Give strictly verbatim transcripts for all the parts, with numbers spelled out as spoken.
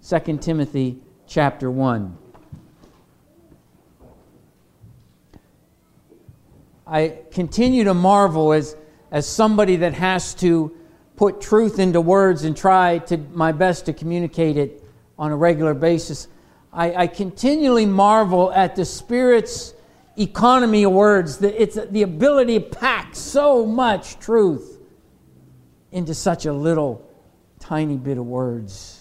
Second Timothy chapter one. I continue to marvel as, as somebody that has to put truth into words and try to my best to communicate it on a regular basis. I, I continually marvel at the Spirit's economy of words. The, it's the ability to pack so much truth into such a little tiny bit of words.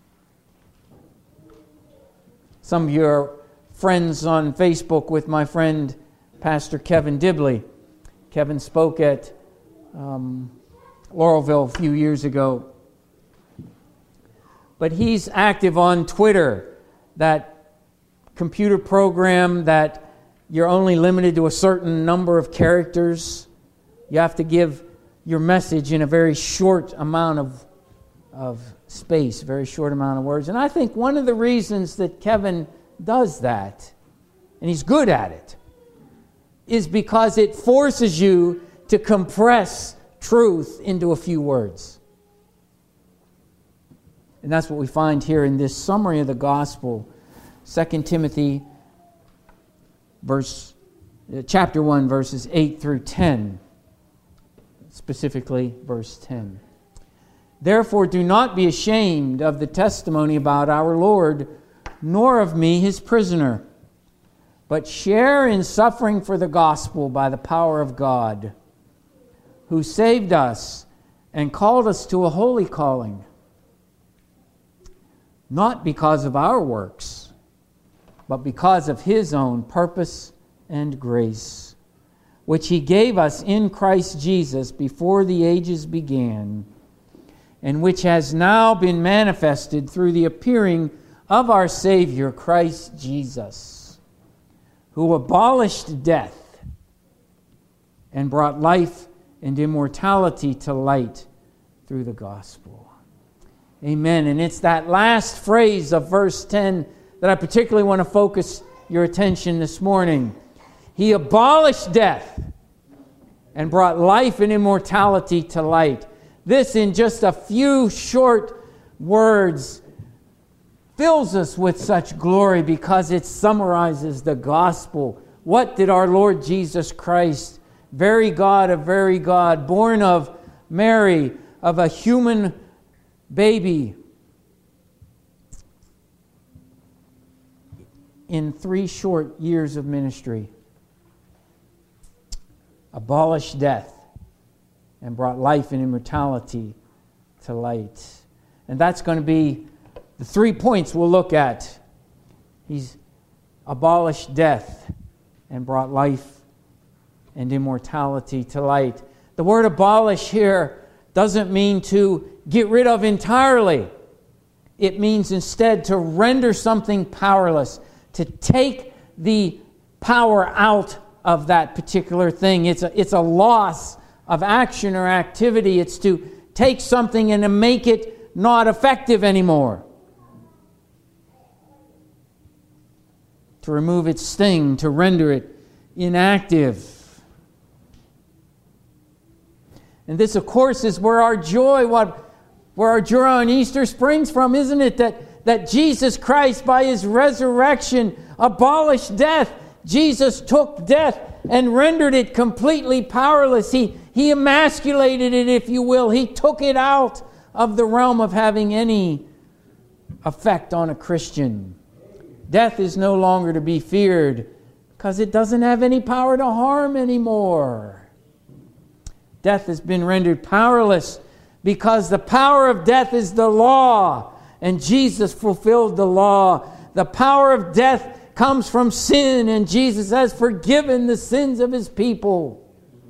Some of you are friends on Facebook with my friend Pastor Kevin Dibley. Kevin spoke at um, Laurelville a few years ago. But he's active on Twitter, that computer program that you're only limited to a certain number of characters. You have to give your message in a very short amount of, of space, very short amount of words. And I think one of the reasons that Kevin does that, and he's good at it, is because it forces you to compress truth into a few words. And that's what we find here in this summary of the gospel, Second Timothy verse, chapter one, verses eight through ten. Specifically, verse ten. Therefore, do not be ashamed of the testimony about our Lord, nor of me, his prisoner, but share in suffering for the gospel by the power of God, who saved us and called us to a holy calling, not because of our works, but because of his own purpose and grace, which he gave us in Christ Jesus before the ages began, and which has now been manifested through the appearing of our Savior, Christ Jesus, who abolished death and brought life and immortality to light through the gospel. Amen. And it's that last phrase of verse ten that I particularly want to focus your attention this morning. He abolished death and brought life and immortality to light. This, in just a few short words, fills us with such glory because it summarizes the gospel. What did our Lord Jesus Christ, very God of very God, born of Mary, of a human baby, in three short years of ministry, abolished death and brought life and immortality to light. And that's going to be the three points we'll look at. He's abolished death and brought life and immortality to light. The word abolish here doesn't mean to get rid of entirely. It means instead to render something powerless, to take the power out of that particular thing. It's a, it's a loss of action or activity. It's to take something and to make it not effective anymore. To remove its sting, to render it inactive. And this, of course, is where our joy, what, where our joy on Easter springs from, isn't it? That, that Jesus Christ, by his resurrection, abolished death. Jesus took death and rendered it completely powerless. He, he emasculated it, if you will. He took it out of the realm of having any effect on a Christian. Death is no longer to be feared because it doesn't have any power to harm anymore. Death has been rendered powerless because the power of death is the law, and Jesus fulfilled the law. The power of death comes from sin, and Jesus has forgiven the sins of his people.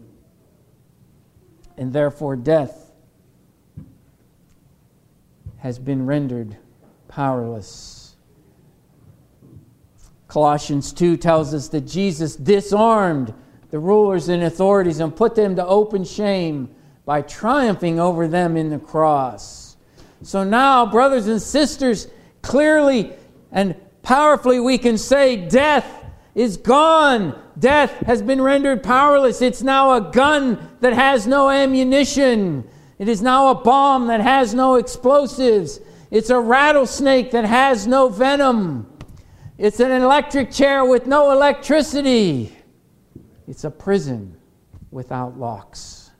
And therefore death has been rendered powerless. Colossians two tells us that Jesus disarmed the rulers and authorities and put them to open shame by triumphing over them in the cross. So now, brothers and sisters, clearly and powerfully we can say death is gone. Death has been rendered powerless. It's now a gun that has no ammunition. It is now a bomb that has no explosives. It's a rattlesnake that has no venom. It's an electric chair with no electricity. It's a prison without locks.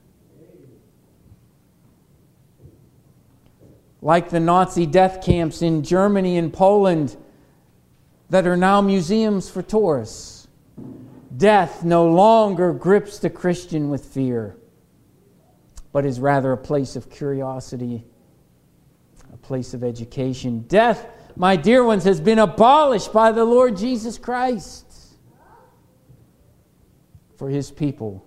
Like the Nazi death camps in Germany and Poland that are now museums for tourists, death no longer grips the Christian with fear, but is rather a place of curiosity, a place of education. Death, my dear ones, has been abolished by the Lord Jesus Christ for His people.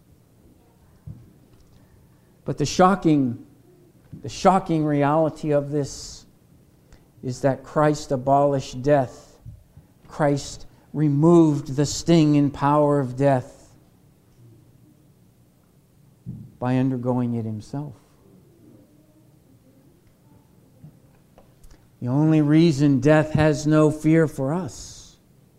But the shocking, the shocking reality of this is that Christ abolished death. Christ removed the sting and power of death by undergoing it Himself. The only reason death has no fear for us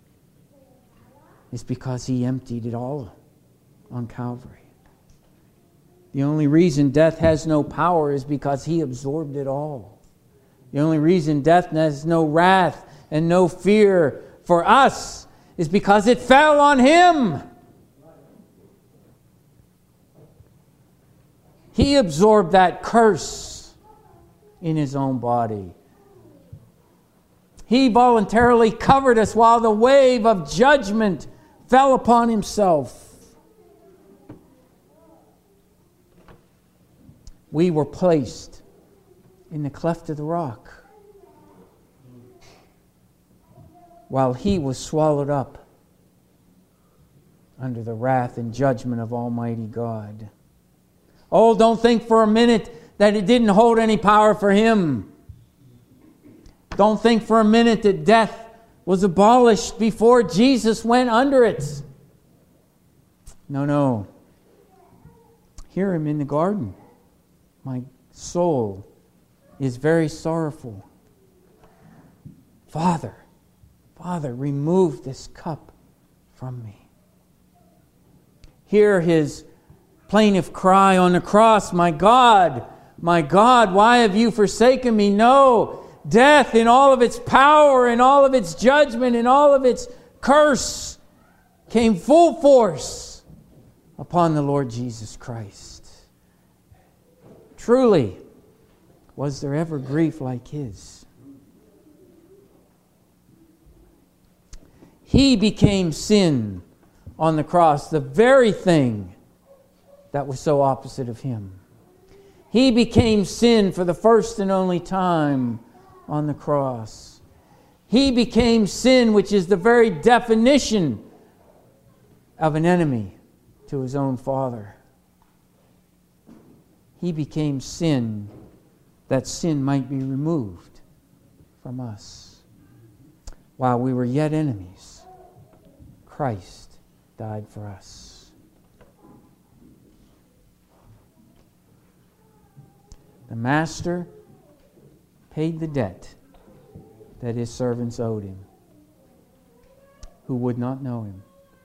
is because He emptied it all on Calvary. The only reason death has no power is because He absorbed it all. The only reason death has no wrath and no fear for us is because it fell on Him. He absorbed that curse in His own body. He voluntarily covered us while the wave of judgment fell upon Himself. We were placed in the cleft of the rock while He was swallowed up under the wrath and judgment of Almighty God. Oh, don't think for a minute that it didn't hold any power for Him. Don't think for a minute that death was abolished before Jesus went under it. No, no. Hear Him in the garden. My soul is very sorrowful. Father, Father, remove this cup from me. Hear His plaintive cry on the cross, my God, my God, why have you forsaken me? No. Death in all of its power, in all of its judgment, in all of its curse came full force upon the Lord Jesus Christ. Truly, was there ever grief like His? He became sin on the cross, the very thing that was so opposite of Him. He became sin for the first and only time on the cross. He became sin, which is the very definition of an enemy to His own Father. He became sin that sin might be removed from us. While we were yet enemies, Christ died for us. The Master paid the debt that His servants owed Him, who would not know Him.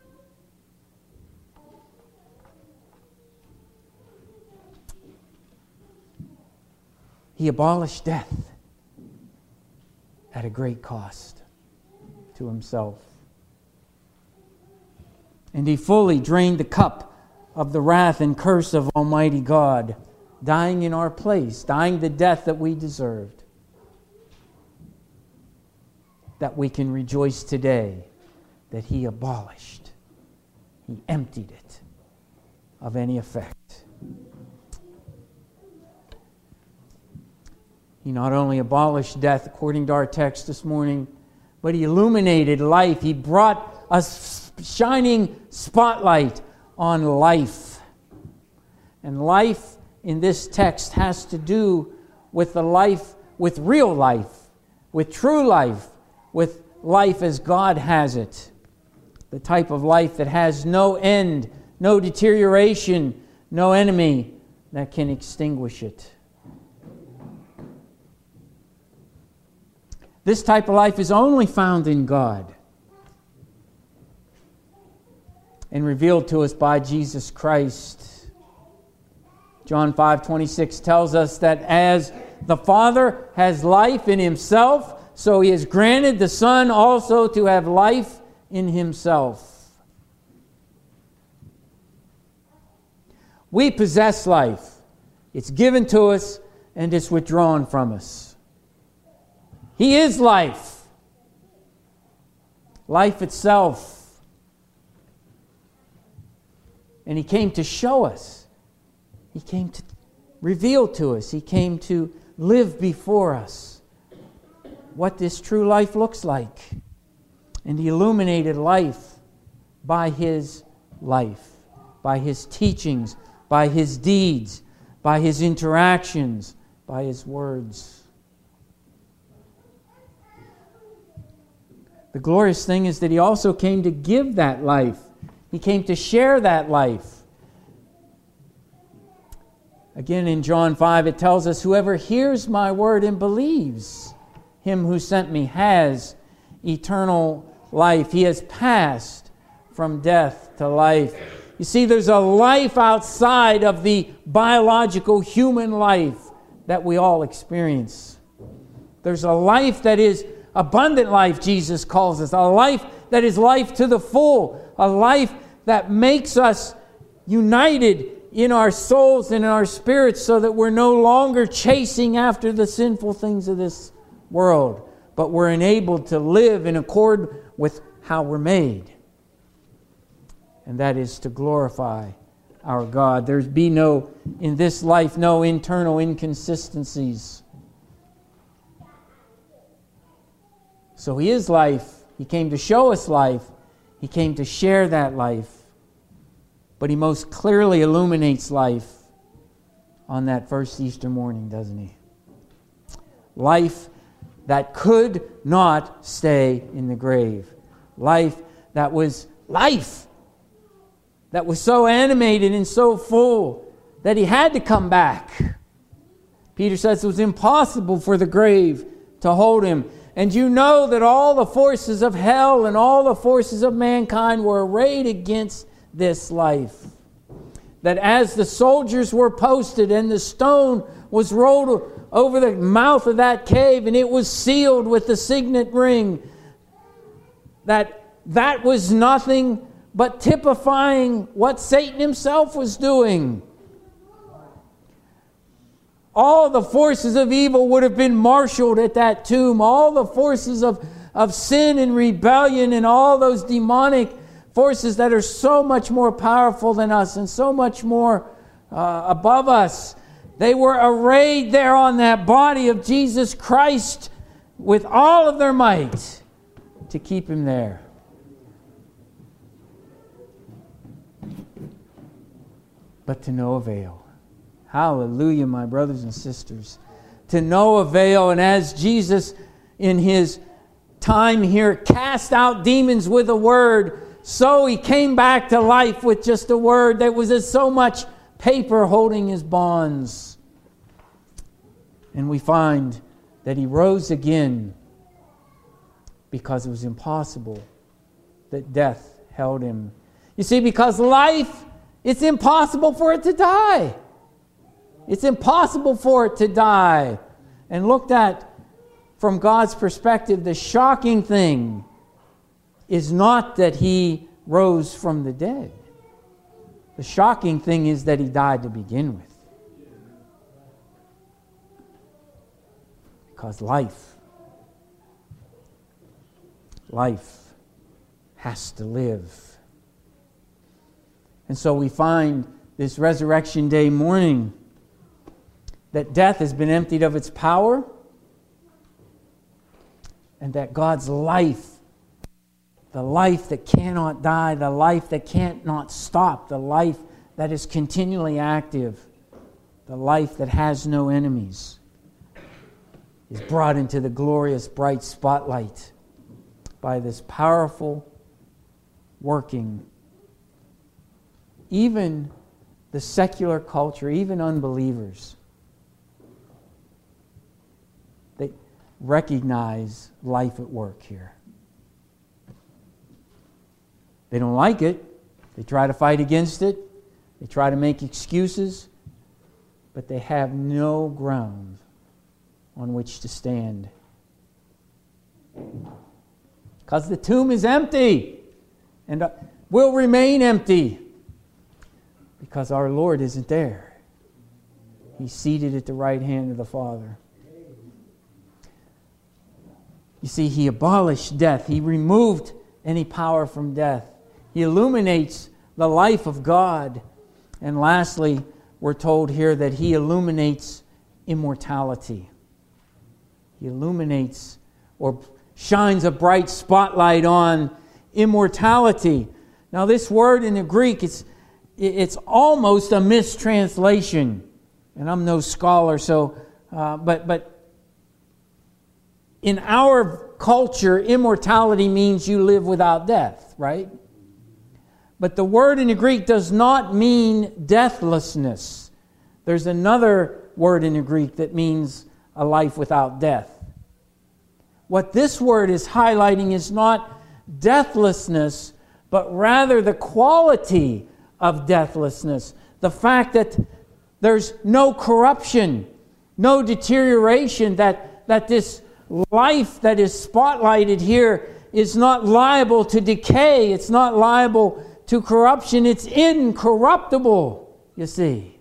He abolished death at a great cost to Himself. And He fully drained the cup of the wrath and curse of Almighty God, dying in our place, dying the death that we deserved, that we can rejoice today that He abolished, He emptied it of any effect. He not only abolished death according to our text this morning, but He illuminated life. He brought a shining spotlight on life. And life in this text has to do with the life, with real life, with true life, with life as God has it. The type of life that has no end, no deterioration, no enemy that can extinguish it. This type of life is only found in God and revealed to us by Jesus Christ. John five twenty-six tells us that as the Father has life in himself, so he has granted the Son also to have life in himself. We possess life. It's given to us and it's withdrawn from us. He is life. Life itself. And he came to show us. He came to reveal to us. He came to live before us what this true life looks like. And he illuminated life by his life, by his teachings, by his deeds, by his interactions, by his words. The glorious thing is that he also came to give that life. He came to share that life. Again, in John five, it tells us, whoever hears my word and believes him who sent me has eternal life. He has passed from death to life. You see, there's a life outside of the biological human life that we all experience. There's a life that is abundant life, Jesus calls us. A life that is life to the full. A life that makes us united in our souls and in our spirits so that we're no longer chasing after the sinful things of this world, but we're enabled to live in accord with how we're made. And that is to glorify our God. There's be no, in this life, no internal inconsistencies. So he is life. He came to show us life. He came to share that life. But he most clearly illuminates life on that first Easter morning, doesn't he? Life that could not stay in the grave. Life that was life. That was so animated and so full that he had to come back. Peter says it was impossible for the grave to hold him. And you know that all the forces of hell and all the forces of mankind were arrayed against this life. That as the soldiers were posted and the stone was rolled over the mouth of that cave and it was sealed with the signet ring, that that was nothing but typifying what Satan himself was doing. All the forces of evil would have been marshaled at that tomb. All the forces of, of sin and rebellion and all those demonic forces that are so much more powerful than us and so much more uh, above us. They were arrayed there on that body of Jesus Christ with all of their might to keep him there. But to no avail. Hallelujah, my brothers and sisters. To no avail. And as Jesus in his time here cast out demons with a word, so he came back to life with just a word that was as so much paper holding his bonds. And we find that he rose again because it was impossible that death held him. You see, because life, it's impossible for it to die. It's impossible for it to die. And looked at from God's perspective, the shocking thing is not that he rose from the dead. The shocking thing is that he died to begin with. Because life, life has to live. And so we find this Resurrection Day morning that death has been emptied of its power and that God's life, the life that cannot die, the life that can't not stop, the life that is continually active, the life that has no enemies, is brought into the glorious bright spotlight by this powerful working. Even the secular culture, even unbelievers, they recognize life at work here. They don't like it. They try to fight against it. They try to make excuses. But they have no ground on which to stand. Because the tomb is empty and will remain empty because our Lord isn't there. He's seated at the right hand of the Father. You see, He abolished death. He removed any power from death. He illuminates the life of God. And lastly, we're told here that He illuminates immortality. He illuminates or shines a bright spotlight on immortality. Now, this word in the Greek, it's, it's almost a mistranslation. And I'm no scholar, so, uh, but, but in our culture, immortality means you live without death, right? But the word in the Greek does not mean deathlessness. There's another word in the Greek that means a life without death. What this word is highlighting is not deathlessness, but rather the quality of deathlessness. The fact that there's no corruption, no deterioration, that, that this life that is spotlighted here is not liable to decay, it's not liable to corruption, it's incorruptible, you see.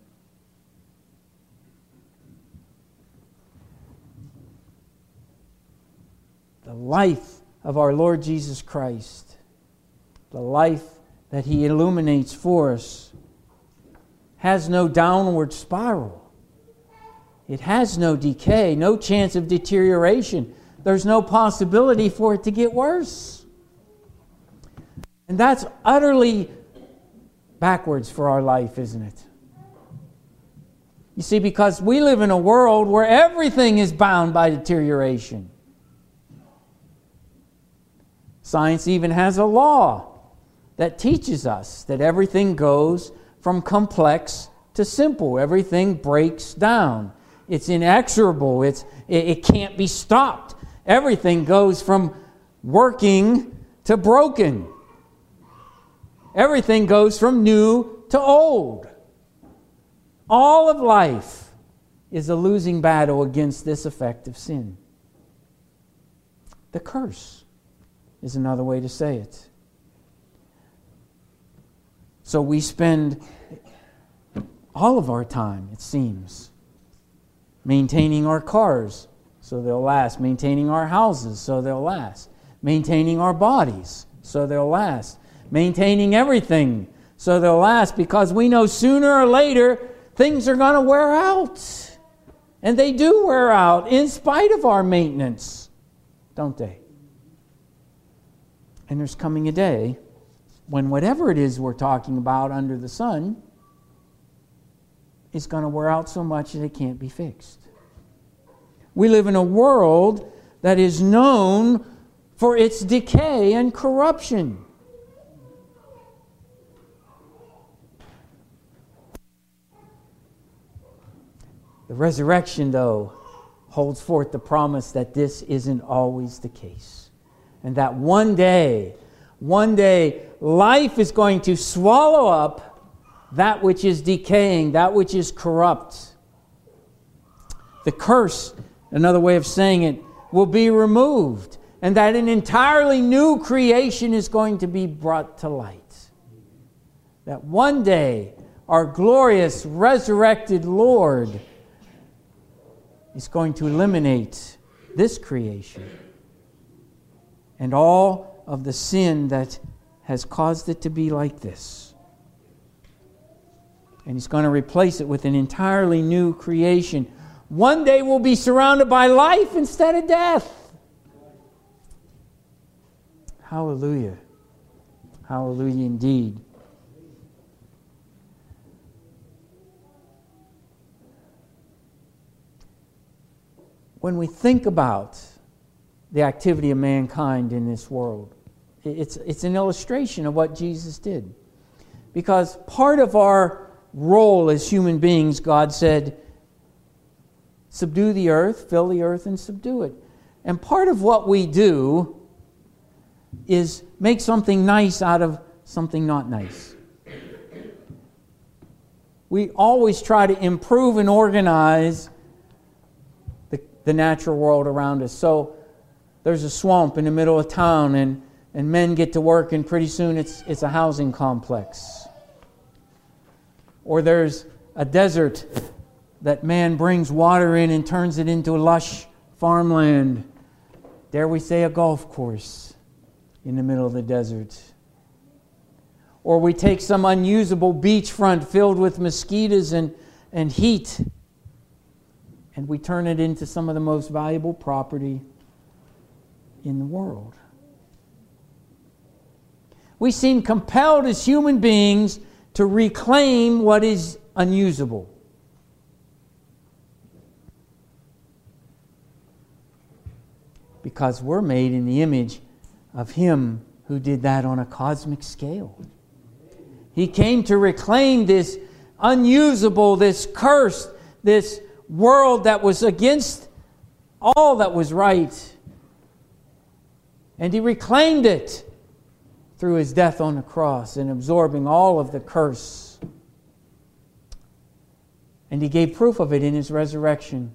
The life of our Lord Jesus Christ, the life that He illuminates for us, has no downward spiral. It has no decay, no chance of deterioration. There's no possibility for it to get worse. And that's utterly backwards for our life, isn't it? You see, because we live in a world where everything is bound by deterioration. Science even has a law that teaches us that everything goes from complex to simple. Everything breaks down. It's inexorable. It's, it, it can't be stopped. Everything goes from working to broken. Everything goes from new to old. All of life is a losing battle against this effect of sin. The curse is another way to say it. So we spend all of our time, it seems, maintaining our cars so they'll last, maintaining our houses so they'll last, maintaining our bodies so they'll last, maintaining everything so they'll last, because we know sooner or later things are going to wear out. And they do wear out in spite of our maintenance, don't they? And there's coming a day when whatever it is we're talking about under the sun is going to wear out so much that it can't be fixed. We live in a world that is known for its decay and corruption. The resurrection, though, holds forth the promise that this isn't always the case. And that one day, one day, life is going to swallow up that which is decaying, that which is corrupt. The curse, another way of saying it, will be removed, and that an entirely new creation is going to be brought to light. That one day, our glorious resurrected Lord is going to eliminate this creation and all of the sin that has caused it to be like this. And He's going to replace it with an entirely new creation. One day we'll be surrounded by life instead of death. Hallelujah. Hallelujah indeed. When we think about the activity of mankind in this world, it's, it's an illustration of what Jesus did. Because part of our role as human beings, God said, subdue the earth, fill the earth, and subdue it. And part of what we do is make something nice out of something not nice. We always try to improve and organize the the natural world around us. So there's a swamp in the middle of town, and, and men get to work, and pretty soon it's, it's a housing complex. Or there's a desert that man brings water in and turns it into lush farmland. Dare we say a golf course in the middle of the desert. Or we take some unusable beachfront filled with mosquitoes and, and heat, and we turn it into some of the most valuable property in the world. We seem compelled as human beings to reclaim what is unusable. Because we're made in the image of Him who did that on a cosmic scale. He came to reclaim this unusable, this cursed, this world that was against all that was right. And He reclaimed it through His death on the cross and absorbing all of the curse. And He gave proof of it in His resurrection.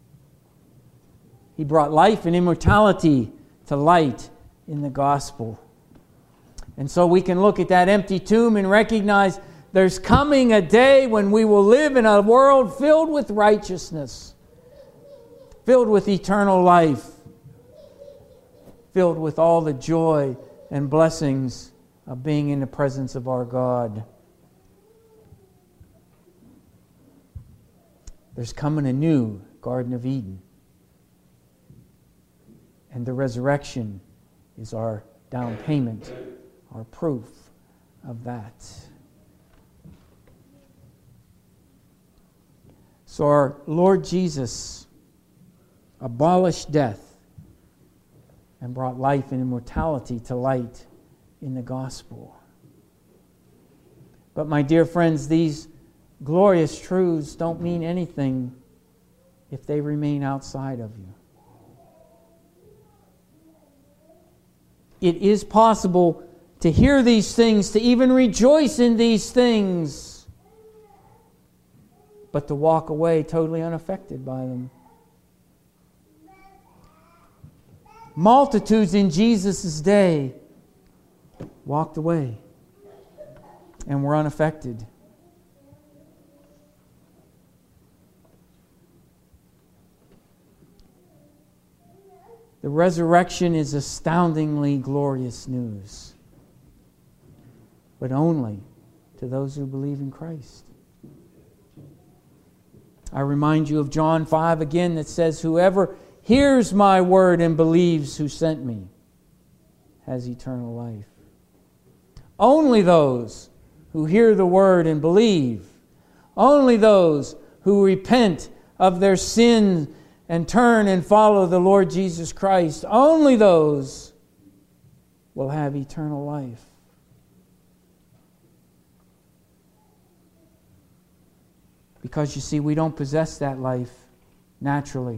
He brought life and immortality to light in the gospel. And so we can look at that empty tomb and recognize there's coming a day when we will live in a world filled with righteousness, filled with eternal life, filled with all the joy and blessings of being in the presence of our God. There's coming a new Garden of Eden. And the resurrection is our down payment, our proof of that. So our Lord Jesus abolished death and brought life and immortality to light in the gospel. But my dear friends, these glorious truths don't mean anything if they remain outside of you. It is possible to hear these things, to even rejoice in these things, but to walk away totally unaffected by them. Multitudes in Jesus' day walked away and were unaffected. The resurrection is astoundingly glorious news, but only to those who believe in Christ. I remind you of John five again that says, "Whoever hears my word and believes who sent me has eternal life." Only those who hear the word and believe, only those who repent of their sin and turn and follow the Lord Jesus Christ, only those will have eternal life. Because you see, we don't possess that life naturally.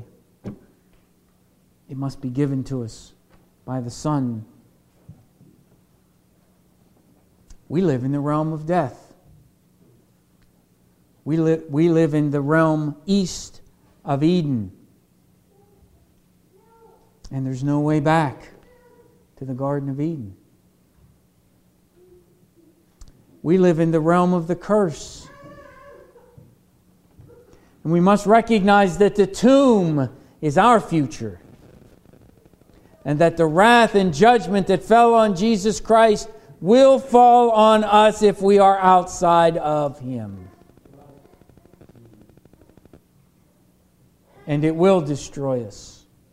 It must be given to us by the Son. We live in the realm of death. We, li- we live in the realm east of Eden. And there's no way back to the Garden of Eden. We live in the realm of the curse. And we must recognize that the tomb is our future. And that the wrath and judgment that fell on Jesus Christ will fall on us if we are outside of Him. And it will destroy us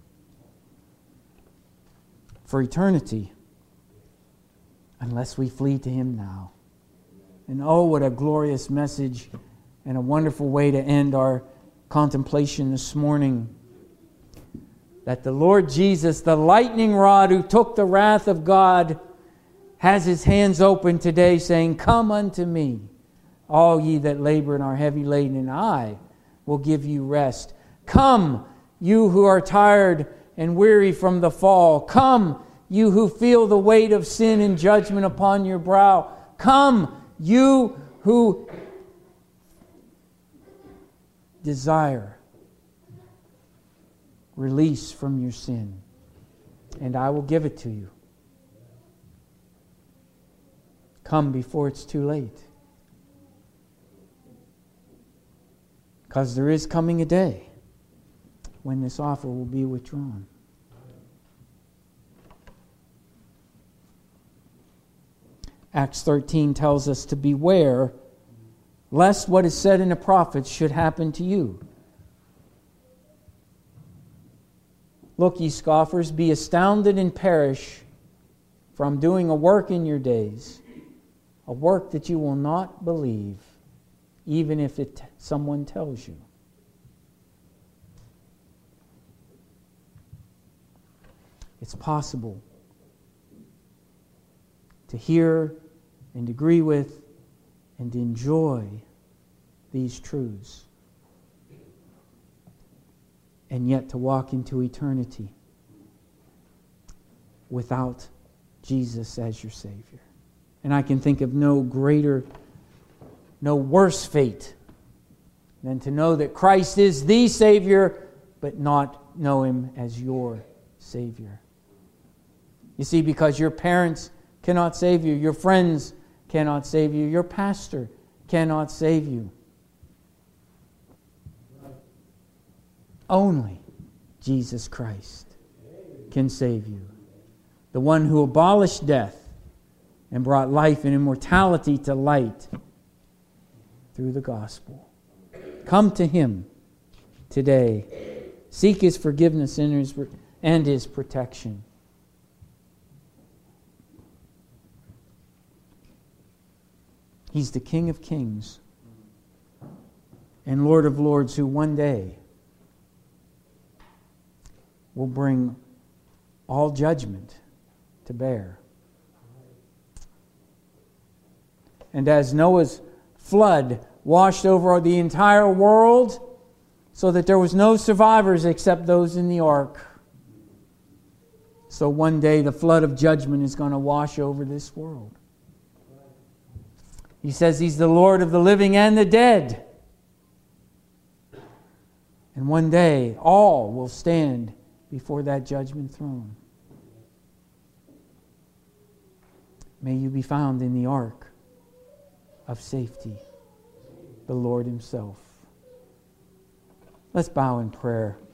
for eternity unless we flee to Him now. And oh, what a glorious message and a wonderful way to end our contemplation this morning. That the Lord Jesus, the lightning rod who took the wrath of God, has His hands open today saying, "Come unto me, all ye that labor and are heavy laden, and I will give you rest. Come, you who are tired and weary from the fall. Come, you who feel the weight of sin and judgment upon your brow. Come, you who desire release from your sin, and I will give it to you. Come before it's too late. Because there is coming a day when this offer will be withdrawn. Acts thirteen tells us to beware lest what is said in the prophets should happen to you. Look, ye scoffers, be astounded and perish from doing a work in your days, a work that you will not believe, even if it someone tells you. It's possible to hear and agree with and enjoy these truths, and yet to walk into eternity without Jesus as your Savior. And I can think of no greater, no worse fate than to know that Christ is the Savior, but not know Him as your Savior. You see, because your parents cannot save you, your friends cannot save you, your pastor cannot save you. Only Jesus Christ can save you. The one who abolished death and brought life and immortality to light through the gospel. Come to Him today. Seek His forgiveness and His, and His protection. He's the King of Kings and Lord of Lords, who one day will bring all judgment to bear. And as Noah's flood washed over the entire world so that there was no survivors except those in the ark, so one day the flood of judgment is going to wash over this world. He says He's the Lord of the living and the dead. And one day all will stand before that judgment throne. May you be found in the ark of safety, the Lord Himself. Let's bow in prayer.